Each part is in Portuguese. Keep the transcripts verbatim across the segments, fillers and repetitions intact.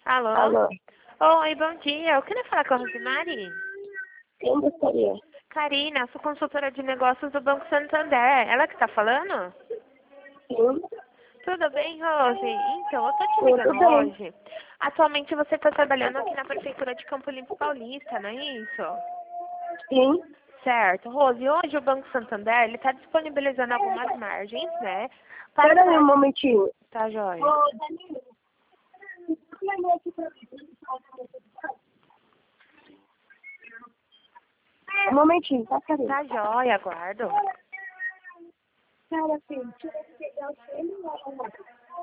Alô? Alô, Oi, bom dia. Eu queria falar com a Rosemary. quem gostaria? Karina, sou consultora de negócios do Banco Santander. Ela que tá falando? Sim, Tudo bem, Rose? Então, eu tô te tudo ligando bem. hoje. Atualmente você está trabalhando aqui na Prefeitura de Campo Limpo Paulista, não é isso? Sim, Certo. Rose, hoje o Banco Santander ele está disponibilizando algumas margens, né? Para o espera aí um crédito. momentinho. Tá, joia. Ô, Danilo, um momentinho, tá, Karina? Tá, joia, aguardo. Cara, filho, deixa eu pegar o celular.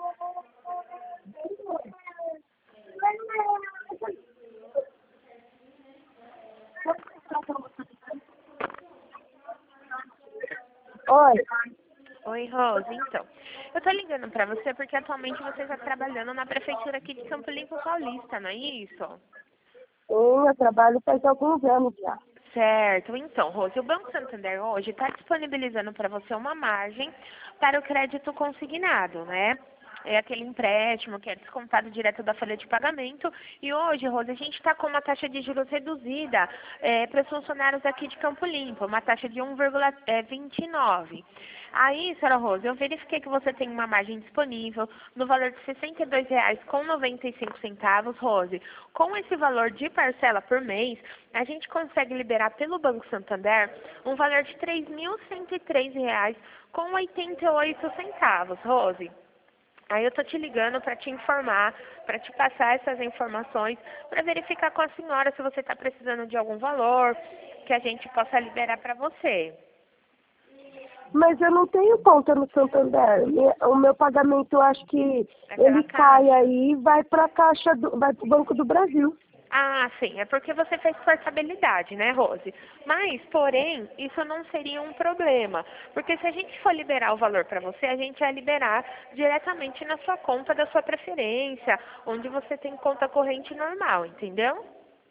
Oi, Oi, Rose. Então, eu tô ligando pra você porque atualmente você está trabalhando na Prefeitura aqui de Campo Limpo Paulista, não é isso? sim, eu trabalho faz alguns anos já. Certo. Então, Rose, o Banco Santander hoje está disponibilizando para você uma margem para o crédito consignado, né? É aquele empréstimo que é descontado direto da folha de pagamento. E hoje, Rose, a gente está com uma taxa de juros reduzida é, para os funcionários aqui de Campo Limpo, uma taxa de um vírgula vinte e nove. Aí, senhora Rose, eu verifiquei que você tem uma margem disponível no valor de sessenta e dois reais com noventa e cinco centavos, Rose. Com esse valor de parcela por mês, a gente consegue liberar pelo Banco Santander um valor de três mil cento e três reais com oitenta e oito centavos, Rose. Aí eu tô te ligando para te informar, para te passar essas informações, para verificar com a senhora se você está precisando de algum valor que a gente possa liberar para você. Mas eu não tenho conta no Santander. Me- O meu pagamento, eu acho que É pela ele cai Caixa? aí e vai para a Caixa, do, vai para o Banco do Brasil. Ah, sim, é porque você fez portabilidade, né, Rose? Mas, porém, isso não seria um problema, porque se a gente for liberar o valor para você, a gente vai liberar diretamente na sua conta da sua preferência, onde você tem conta corrente normal, entendeu?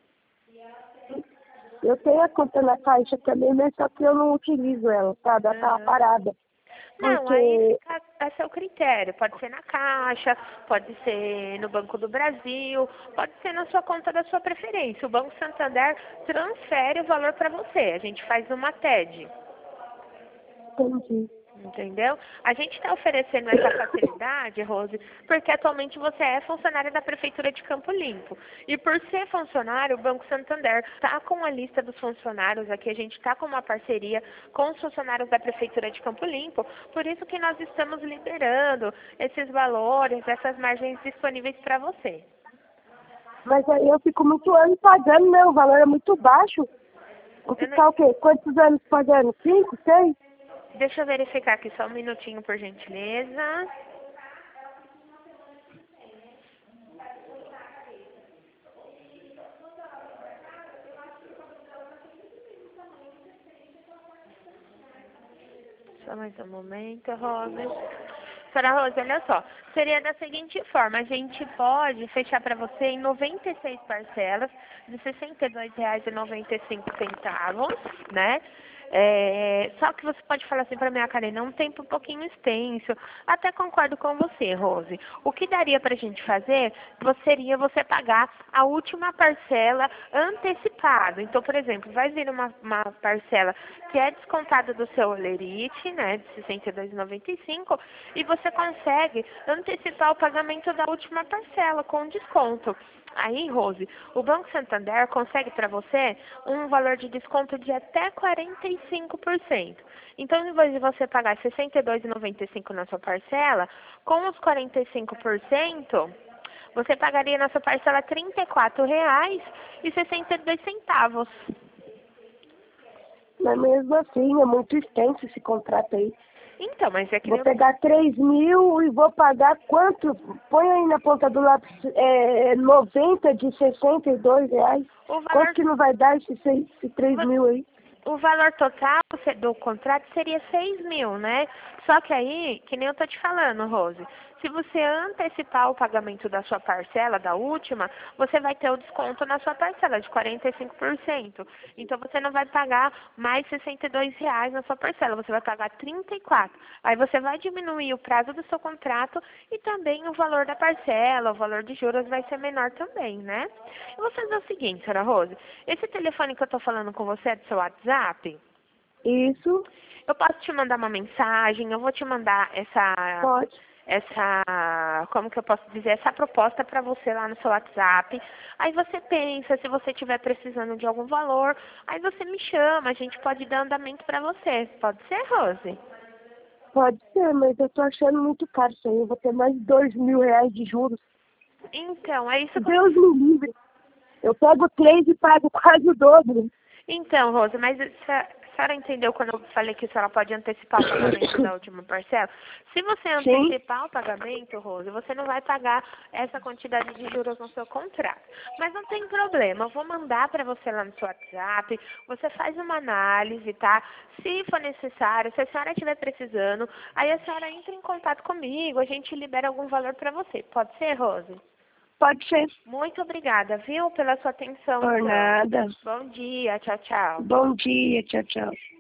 Eu tenho a conta na Caixa também, mas só que eu não utilizo ela, sabe? Ela tá Aham. parada. Não, aí Porque, fica a seu critério. Pode ser na Caixa, pode ser no Banco do Brasil, pode ser na sua conta da sua preferência. O Banco Santander transfere o valor para você. A gente faz uma T E D. entendi. Entendeu? A gente está oferecendo essa facilidade, Rose, porque atualmente você é funcionária da Prefeitura de Campo Limpo. E por ser funcionário, o Banco Santander está com a lista dos funcionários aqui, a gente está com uma parceria com os funcionários da Prefeitura de Campo Limpo, por isso que nós estamos liberando esses valores, essas margens disponíveis para você. Mas aí eu fico muito anos pagando, né? O valor é muito baixo. Vou Eu não- ficar o quê? Quantos anos pagando? Cinco, seis? Deixa eu verificar aqui só um minutinho, por gentileza. Só mais um momento, Rose. Senhora Rose, olha só. Seria da seguinte forma, a gente pode fechar para você em noventa e seis parcelas de sessenta e dois reais e noventa e cinco centavos, né? É, só que você pode falar assim para minha Karina, um tempo um pouquinho extenso. Até concordo com você, Rose. O que daria para a gente fazer seria você pagar a última parcela antecipado. Então, por exemplo, vai vir uma, uma parcela que é descontada do seu Olerite, né, de sessenta e dois reais e noventa e cinco centavos, e você consegue antecipar o pagamento da última parcela com desconto. Aí, Rose, o Banco Santander consegue para você um valor de desconto de até quarenta e cinco por cento. Então, em vez de você pagar sessenta e dois reais e noventa e cinco centavos na sua parcela, com os quarenta e cinco por cento, você pagaria na sua parcela trinta e quatro reais e sessenta e dois centavos. Mas mesmo assim, é muito extenso esse contrato aí. Então, mas é que Vou nem eu tô... pegar três mil e vou pagar quanto? Põe aí na ponta do lápis, é, noventa de sessenta e dois reais. o Quanto valor que não vai dar esse, seis, esse três mil aí? O valor total do contrato seria seis mil, né? Só que aí, que nem eu tô te falando, Rose, Se você antecipar o pagamento da sua parcela, da última, você vai ter o desconto na sua parcela de quarenta e cinco por cento. Então, você não vai pagar mais sessenta e dois reais na sua parcela, você vai pagar trinta e quatro. Aí você vai diminuir o prazo do seu contrato e também o valor da parcela, o valor de juros vai ser menor também, né? Eu vou fazer o seguinte, senhora Rose, esse telefone que eu estou falando com você é do seu WhatsApp? Isso, Eu posso te mandar uma mensagem, eu vou te mandar essa, pode. essa, como que eu posso dizer, essa proposta para você lá no seu WhatsApp. Aí você pensa, se você estiver precisando de algum valor, aí você me chama, a gente pode dar andamento para você. Pode ser, Rose? Pode ser, mas eu tô achando muito caro isso aí. Eu vou ter mais de dois mil reais de juros. Então, é isso que eu... Deus me livre. Eu pego três e pago quase o dobro. Então, Rose, mas a senhora entendeu quando eu falei que a senhora pode antecipar o pagamento da última parcela? Se você antecipar o pagamento, Rose, você não vai pagar essa quantidade de juros no seu contrato. Mas não tem problema, eu vou mandar para você lá no seu WhatsApp, você faz uma análise, tá? Se for necessário, se a senhora estiver precisando, aí a senhora entra em contato comigo, a gente libera algum valor para você. Pode ser, Rose? Pode ser. Muito obrigada, viu, pela sua atenção. Por então. nada. Bom dia, tchau, tchau. Bom dia, tchau, tchau.